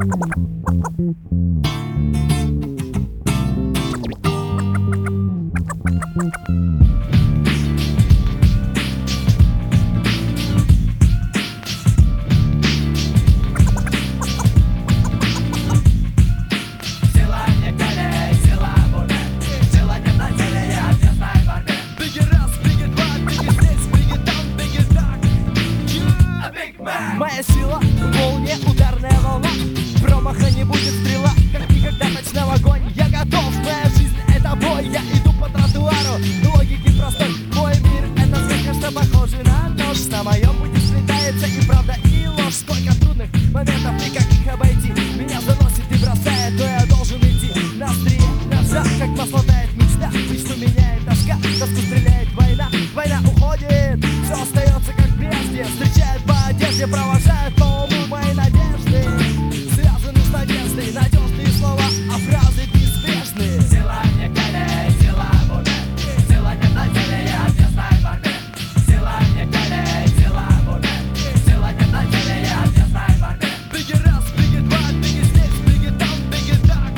Моя сила в волне, ударная волна. Промаха не будет, стрела, как никогда точно в огонь. Я готов, моя жизнь это бой. Я иду по тротуару, логики простой. Мой мир это сказка, что похоже на нож. На моем пути сплетается и правда, и ложь. Сколько трудных моментов, и как их обойти. Меня заносит и бросает, но я должен идти. На острие ножа, как масло тает мечта. Мечту меняет тоска, тоску стреляет война. Война уходит, все остается как прежде. Встречает по одежде, провожает по уму мои надежды. Связаны с надеждой, надежные слова, а фразы безбрежные. Сила не колей, сила будет. Сила нет на теле, я честной борьбе. Сила не колей, сила будет. Сила нет на теле, я честной борьбе. Беги раз, беги два, беги здесь, беги там, беги так.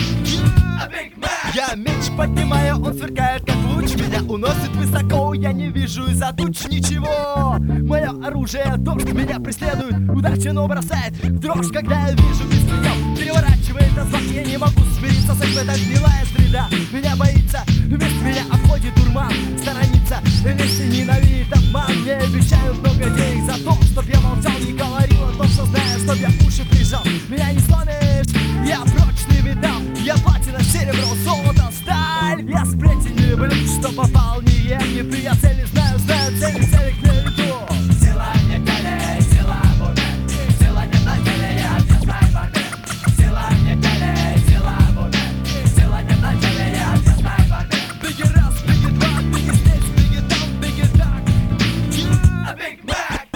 Big Mac. Я меч поднимаю, он сверкает как луч. Меня уносит высоко, я не вижу из-за туч ничего. Мое оружие дождь, меня преследует. Удача, но бросает в дрожь, когда я вижу беспредел. Переворачивает азбак, я не могу смириться с этим, это гнилая среда. Меня боится, вместо меня обходит дурман. Сторонится, если ненавидит обман. Мне обещают много денег за то, чтоб я молчал, не говорил о том, что знаю, чтоб я уши прижал. Меня не сломишь, я прочный металл. Я платина, серебро, золото, сталь. Я сплетен не люблю, что попал, не ем, не пью. Я цели знаю, цели на виду. Сила не колей, сила будет. Сила нет на теле, я честной борьбе. Сила не колей, сила будет. Сила нет на теле, я честной борьбе. Беги раз, беги два, беги здесь, беги там, беги так. Big Mac.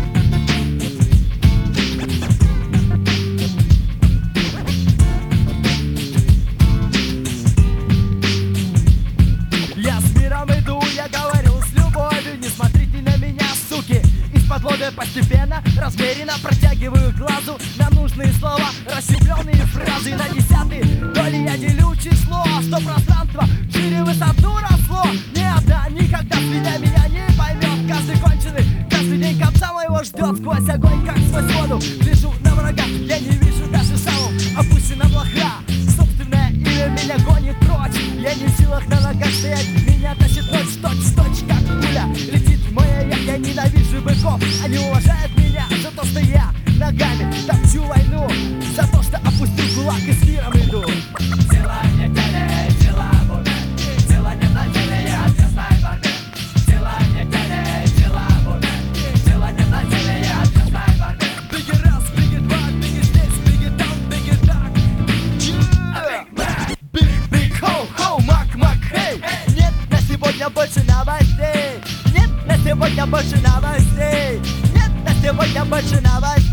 Я с миром иду, я говорю с любовью. Не смотрите на меня, суки. Из-под лобя постепенно, размеренно протягиваю глазу на нужные слова, расщепленные фразы. На десятые доли я делю число, что пространство шире высоту росло. Ни одна никогда меня не поймет. Каждый конченый, каждый день конца моего ждет. Сквозь огонь, как сквозь воду, гляжу на врага. Я не вижу даже самым опущена блоха. Собственное имя меня гонит прочь. Я не в силах на ногах стоять. Меня тащит ночь, точь, как пуля. Летит моя я ненавижу быков. Они уважают меня за то, что я ногами топчу войну. За то, что опустил кулак и с миром иду. Сила не колей, сила будет. Сила нет на теле, я честной борьбе. Сила не колей, сила будет. Сила нет на теле, я честной борьбе. Беги раз, беги два, беги здесь, беги там, беги так. Big Mac. Биг, хоу, мак, хей. Нет на сегодня больше новостей. Нет на сегодня больше новостей. Нет на сегодня больше новостей.